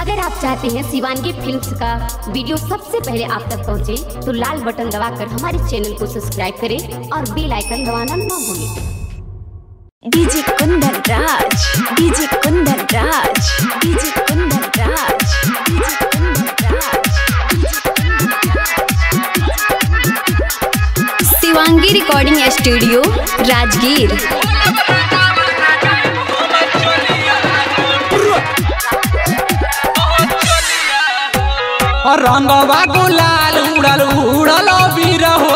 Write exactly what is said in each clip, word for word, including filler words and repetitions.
अगर आप चाहते हैं शिवानगी फिल्म्स का वीडियो सबसे पहले आप तक पहुंचे, तो लाल बटन दबाकर हमारे चैनल को सब्सक्राइब करें और बेल आइकन दबाना ना भूलें। DJ Kundan Raj, DJ Kundan Raj, DJ Kundan Raj, DJ Kundan Raj, Shivangi recording studio Rajgir. और रंगवा गुलाल उड़ल उड़ल बीर हो,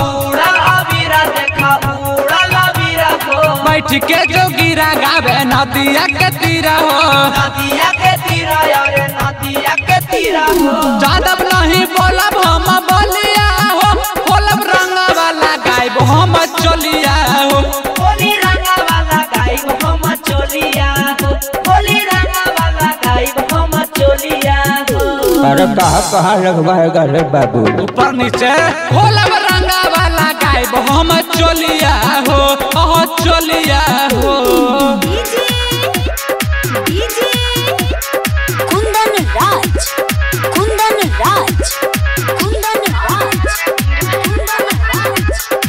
बैठ के जो गिरा गावे नदिया के तीरा हो, नदिया के तीरा यार नदिया के तीरा हो। जादब नहीं बोलब हम बोलिया हो, बोलब रंगा वाला गायब हम चलिया हो, होली रंगा वाला गायब हम चलिया हो, होली रंगा वाला गायब हम चलिया हो। अरे कहाँ कहाँ लगवाएगा रे बाबू? ऊपर नीचे बोलब रंगा वाला गायब हम चलिया हो, ओह चलिया हो। डीजे डीजे कुंदन राज, कुंदन राज, कुंदन राज, कुंदन राज,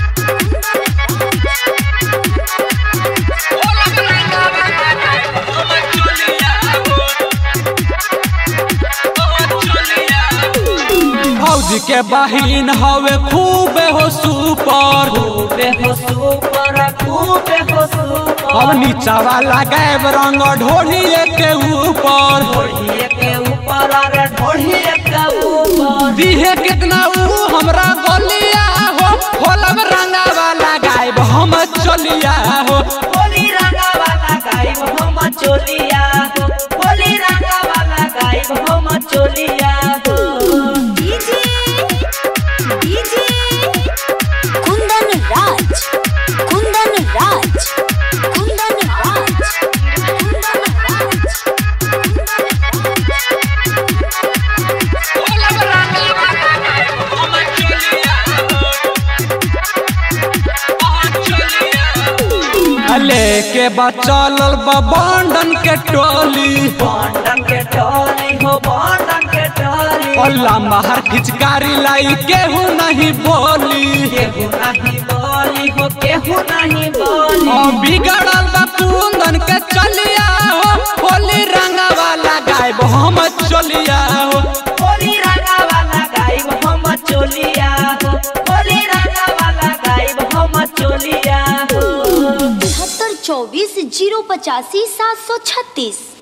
फौजी के बहिन हवे खूब हो सुपर, खूबे हो सुपर खूबे हो सुपर। अब नीचा वाला गायब रंग ढोलिए के ऊपर, ढोलिए के ऊपर अरे ढोलिए के ऊपर। दिहे कितना ऊ हमरा गोलिया हो, होलब रंगा वाला गायब हम चलिया हो, होली रंगा वाला गायब हम चलिया हो, होली रंगा वाला गायब हम चलिया हो। डीजे डीजे कुंदन राज, कुंदन राज, कुंदन राज, कुंदन राज, होलब रंगा वाला गायब हम चलिया हो, ओह चलिया हो। लेके बचल बंडन के टोली, बंडन के टोली हो बंडन के टोली। अल्लाह महर खिचकारी लाई केहू नहीं बोली, केहू नहीं बोली हो केहू नहीं बोली। ओ बिगड़ल बा कुंदन के चलिया हो, होली रंगा वाला गायब हम चलिया हो, होली रंगा वाला गायब हम चलिया हो, होली रंगा वाला गायब हम चलिया हो। बहत्तर चौबीस जीरो पचासी सात सौ छत्तीस।